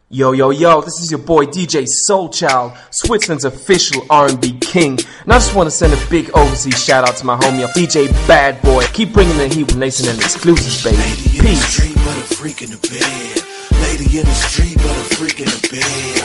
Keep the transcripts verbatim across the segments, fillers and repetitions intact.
Yo, yo, yo, this is your boy D J Soulchild, Switzerland's official R and B king. And I just want to send a big overseas shout out to my homie D J Bad Boy. Keep bringing the heat with Nathan and exclusives, baby. Lady in Peace. the street, but a freak in the bed. Lady in the street, but a freak in the bed.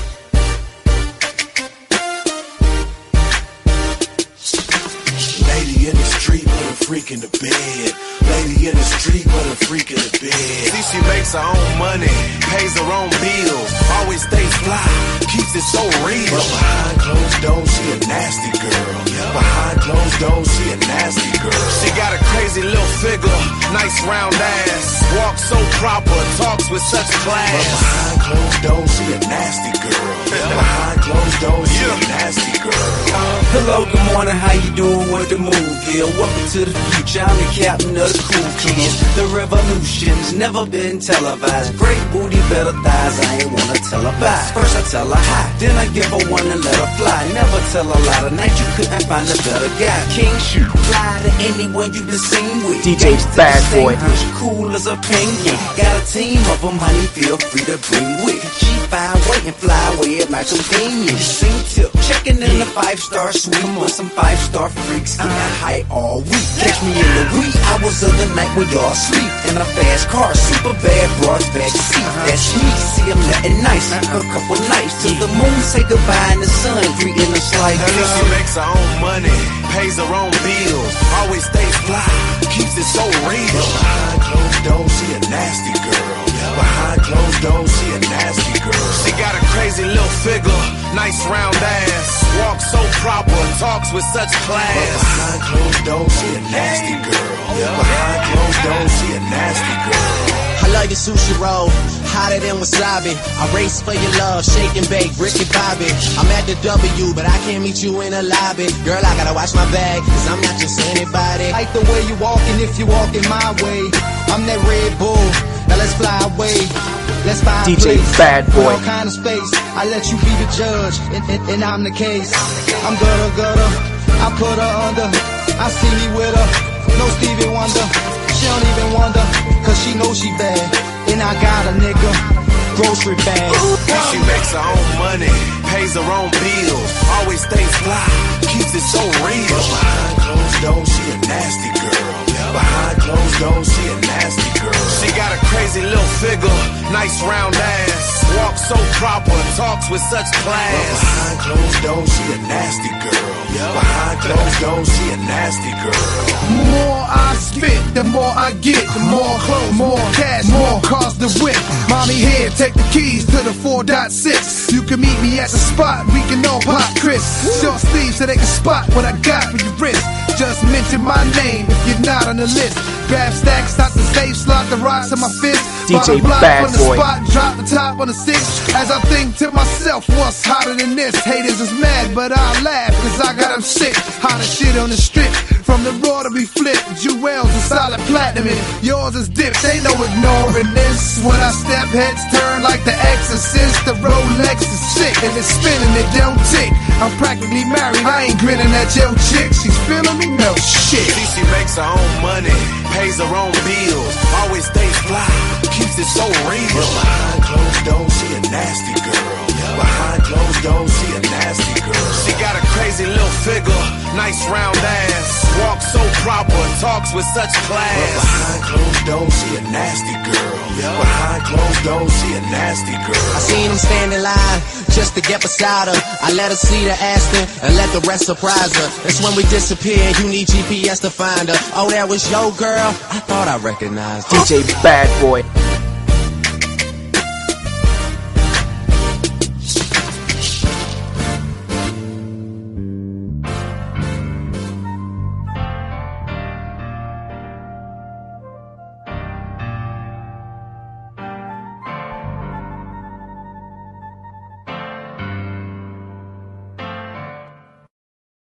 Lady in the street, but a freak in the bed. Lady in the street, but a freak in the bed. See, she makes her own money, pays her own bills, always stays fly, keeps it so real. But behind closed doors, she a nasty girl. Behind closed doors, she a nasty girl. She got a crazy little figure, nice round ass, walks so proper, talks with such class. But behind closed doors, she a nasty girl. Behind closed doors, she a nasty girl. Hello, good morning, how you doing? What the move here? Welcome to the future, I'm the captain of the cool kids. The revolution's never been televised. Great booty, better thighs, I ain't wanna tell her bye. First I tell her hi, then I give her one and let her fly. Never tell a lie, tonight you couldn't find a better guy. King shoot, fly to anyone you been seen with. D J Bad Boy. Cool as a penguin. Got a team of them, honey, feel free to bring with. She fine, wait and fly away at my convenience. Sing tip, checking in the five-star suite with some five-star freaks. Getting high all week. Catch me in the wee hours of the night when y'all sleep. In a fast car, super bad broads back seat. That's me, see I'm nothing nice. A couple nights till the moon say goodbye and the sun greeting us like this. She makes her own money, pays her own bills, always stays fly, keeps it so real. Behind closed doors, she a nasty girl. Behind closed doors, she a nasty girl. She got a crazy little figure, nice round ass, walks so proper, talks with such class. But behind closed doors, she a nasty girl. Behind closed doors, she a nasty girl. I love your sushi roll, hotter than wasabi. I race for your love, shake and bake, Ricky Bobby. I'm at the W, but I can't meet you in a lobby. Girl, I gotta watch my bag, cause I'm not just anybody. Like the way you walking if you walking my way. I'm that Red Bull, now let's fly away. Let's find D J a place, Bad Boy. all kind of space. I let you be the judge, and, and, and I'm the case. I'm gutter gutter, I put her under. I see me with her, no Stevie Wonder. She don't even wonder, cause she knows she bad. And I got a nigga, grocery bag. She makes her own money, pays her own bills, always stays fly, keeps it so real. Behind closed doors, she a nasty girl. Behind closed doors, she a nasty girl. She got a crazy little figure, nice round ass, walks so proper, talks with such class. But behind closed doors, she a nasty girl. Behind closed doors, she a nasty girl. The more I spit, the more I get. The more clothes, more cash, more cars to whip. Mommy here, take the keys to the four point six. You can meet me at the spot, we can all pop Chris. Short sleeves so they can spot what I got for your wrist. Just mention my name if you're not on the list. Grab stacks, stop the safe, slot the rocks in my fist. D J Bad on the Boy. spot, drop the top on the six. As I think to myself, what's hotter than this? Haters is mad, but I laugh, cause I got them sick. Hotter shit on the strip, from the raw to be flipped. Jewels and solid platinum, and yours is dipped. Ain't no ignoring this. When I step, heads turn like the Exorcist. The Rolex is sick, and it's spinning, it don't tick. I'm practically married, I ain't grinning at your chick. She's feeling me? No shit. See, she makes her own money, pays her own bills, always stays fly, keeps it so real. But behind closed doors, she a nasty girl. Behind closed doors, she a nasty girl. She got a crazy little figure, nice round ass, walks so proper, talks with such class. But behind closed doors, she a nasty girl. Behind closed doors, she a nasty girl. I seen him stand in line just to get beside her. I let her see the Aston and let the rest surprise her. That's when we disappear, you need G P S to find her. Oh, that was your girl? I thought I recognized her. D J Bad Boy.